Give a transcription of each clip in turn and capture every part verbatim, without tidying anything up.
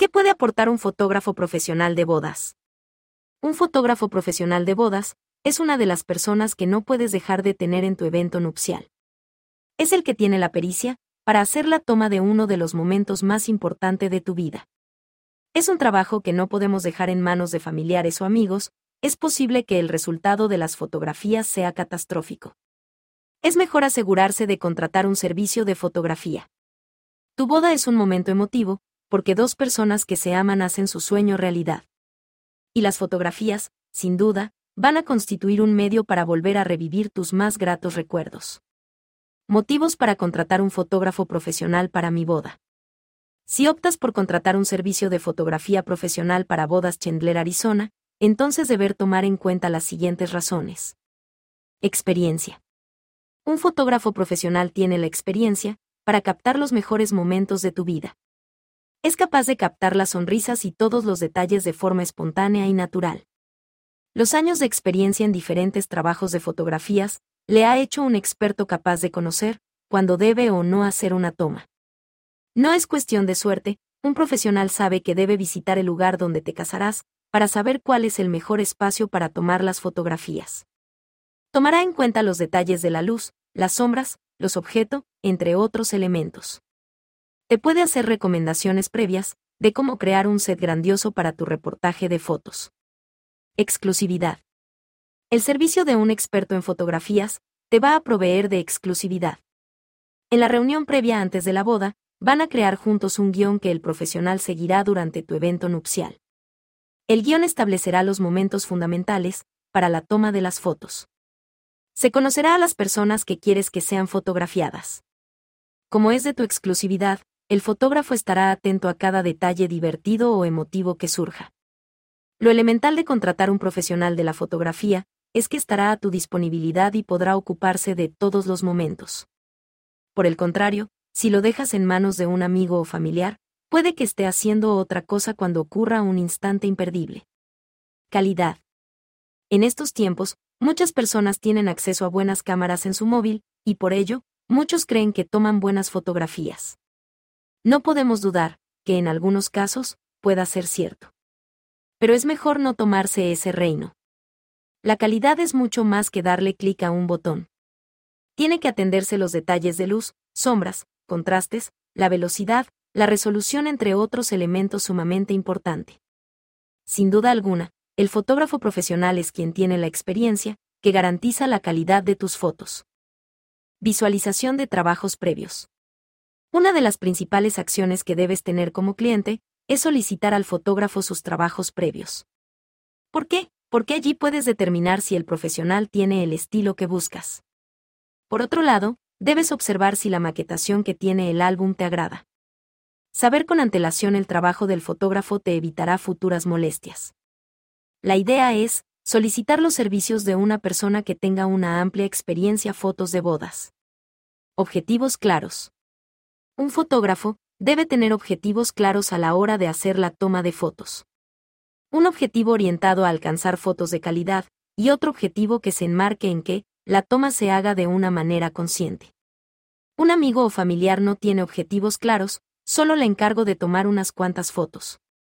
¿Qué puede aportar un fotógrafo profesional de bodas? Un fotógrafo profesional de bodas es una de las personas que no puedes dejar de tener en tu evento nupcial. Es el que tiene la pericia para hacer la toma de uno de los momentos más importantes de tu vida. Es un trabajo que no podemos dejar en manos de familiares o amigos. Es posible que el resultado de las fotografías sea catastrófico. Es mejor asegurarse de contratar un servicio de fotografía. Tu boda es un momento emotivo, porque dos personas que se aman hacen su sueño realidad. Y las fotografías, sin duda, van a constituir un medio para volver a revivir tus más gratos recuerdos. Motivos para contratar un fotógrafo profesional para mi boda. Si optas por contratar un servicio de fotografía profesional para bodas Chandler, Arizona, entonces deber tomar en cuenta las siguientes razones. Experiencia. Un fotógrafo profesional tiene la experiencia para captar los mejores momentos de tu vida. Es capaz de captar las sonrisas y todos los detalles de forma espontánea y natural. Los años de experiencia en diferentes trabajos de fotografías le ha hecho un experto capaz de conocer cuándo debe o no hacer una toma. No es cuestión de suerte, un profesional sabe que debe visitar el lugar donde te casarás para saber cuál es el mejor espacio para tomar las fotografías. Tomará en cuenta los detalles de la luz, las sombras, los objetos, entre otros elementos. Te puede hacer recomendaciones previas de cómo crear un set grandioso para tu reportaje de fotos. Exclusividad. El servicio de un experto en fotografías te va a proveer de exclusividad. En la reunión previa antes de la boda, van a crear juntos un guión que el profesional seguirá durante tu evento nupcial. El guión establecerá los momentos fundamentales para la toma de las fotos. Se conocerá a las personas que quieres que sean fotografiadas. Como es de tu exclusividad, el fotógrafo estará atento a cada detalle divertido o emotivo que surja. Lo elemental de contratar un profesional de la fotografía es que estará a tu disponibilidad y podrá ocuparse de todos los momentos. Por el contrario, si lo dejas en manos de un amigo o familiar, puede que esté haciendo otra cosa cuando ocurra un instante imperdible. Calidad. En estos tiempos, muchas personas tienen acceso a buenas cámaras en su móvil, y por ello, muchos creen que toman buenas fotografías. No podemos dudar que en algunos casos pueda ser cierto. Pero es mejor no tomarse ese reino. La calidad es mucho más que darle clic a un botón. Tiene que atenderse los detalles de luz, sombras, contrastes, la velocidad, la resolución, entre otros elementos sumamente importantes. Sin duda alguna, el fotógrafo profesional es quien tiene la experiencia que garantiza la calidad de tus fotos. Visualización de trabajos previos. Una de las principales acciones que debes tener como cliente es solicitar al fotógrafo sus trabajos previos. ¿Por qué? Porque allí puedes determinar si el profesional tiene el estilo que buscas. Por otro lado, debes observar si la maquetación que tiene el álbum te agrada. Saber con antelación el trabajo del fotógrafo te evitará futuras molestias. La idea es solicitar los servicios de una persona que tenga una amplia experiencia en fotos de bodas. Objetivos claros. Un fotógrafo debe tener objetivos claros a la hora de hacer la toma de fotos. Un objetivo orientado a alcanzar fotos de calidad y otro objetivo que se enmarque en que la toma se haga de una manera consciente. Un amigo o familiar no tiene objetivos claros, solo le encargo de tomar unas cuantas fotos.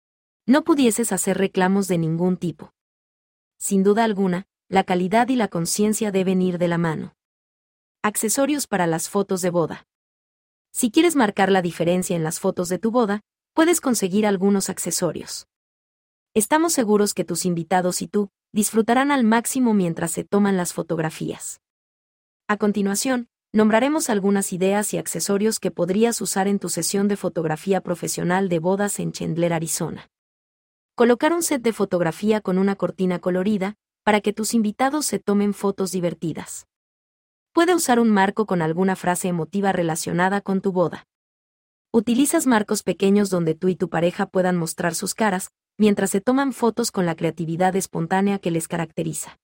No pudieses hacer reclamos de ningún tipo. Sin duda alguna, la calidad y la conciencia deben ir de la mano. Accesorios para las fotos de boda. Si quieres marcar la diferencia en las fotos de tu boda, puedes conseguir algunos accesorios. Estamos seguros que tus invitados y tú disfrutarán al máximo mientras se toman las fotografías. A continuación, nombraremos algunas ideas y accesorios que podrías usar en tu sesión de fotografía profesional de bodas en Chandler, Arizona. Colocar un set de fotografía con una cortina colorida, para que tus invitados se tomen fotos divertidas. Puede usar un marco con alguna frase emotiva relacionada con tu boda. Utilizas marcos pequeños donde tú y tu pareja puedan mostrar sus caras, mientras se toman fotos con la creatividad espontánea que les caracteriza.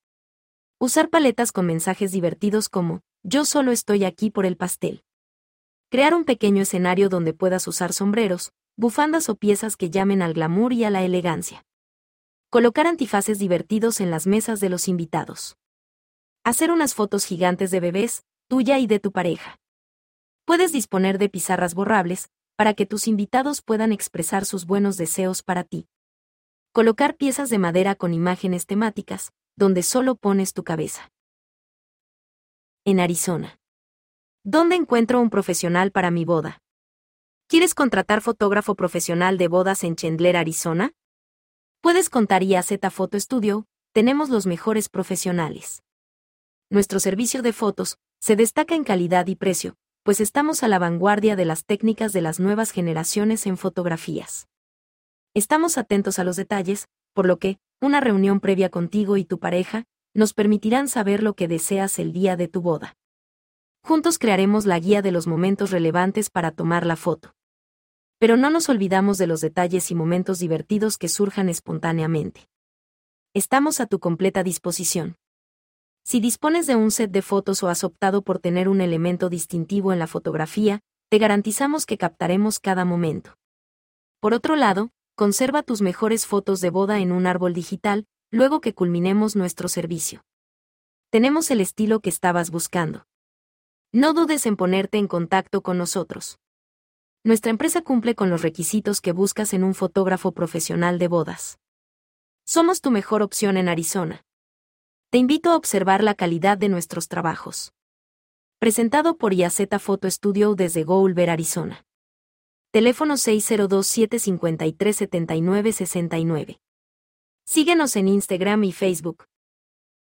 Usar paletas con mensajes divertidos como, yo solo estoy aquí por el pastel. Crear un pequeño escenario donde puedas usar sombreros, bufandas o piezas que llamen al glamour y a la elegancia. Colocar antifaces divertidos en las mesas de los invitados. Hacer unas fotos gigantes de bebés, tuya y de tu pareja. Puedes disponer de pizarras borrables, para que tus invitados puedan expresar sus buenos deseos para ti. Colocar piezas de madera con imágenes temáticas, donde solo pones tu cabeza. En Arizona. ¿Dónde encuentro un profesional para mi boda? ¿Quieres contratar fotógrafo profesional de bodas en Chandler, Arizona? Puedes contar I A Z Photo Studio, tenemos los mejores profesionales. Nuestro servicio de fotos se destaca en calidad y precio, pues estamos a la vanguardia de las técnicas de las nuevas generaciones en fotografías. Estamos atentos a los detalles, por lo que, una reunión previa contigo y tu pareja, nos permitirán saber lo que deseas el día de tu boda. Juntos crearemos la guía de los momentos relevantes para tomar la foto. Pero no nos olvidamos de los detalles y momentos divertidos que surjan espontáneamente. Estamos a tu completa disposición. Si dispones de un set de fotos o has optado por tener un elemento distintivo en la fotografía, te garantizamos que captaremos cada momento. Por otro lado, conserva tus mejores fotos de boda en un árbol digital, luego que culminemos nuestro servicio. Tenemos el estilo que estabas buscando. No dudes en ponerte en contacto con nosotros. Nuestra empresa cumple con los requisitos que buscas en un fotógrafo profesional de bodas. Somos tu mejor opción en Arizona. Te invito a observar la calidad de nuestros trabajos. Presentado por I A Z Photo Studio desde Goulver, Arizona. Teléfono seis cero dos siete cinco tres siete nueve seis nueve. Síguenos en Instagram y Facebook.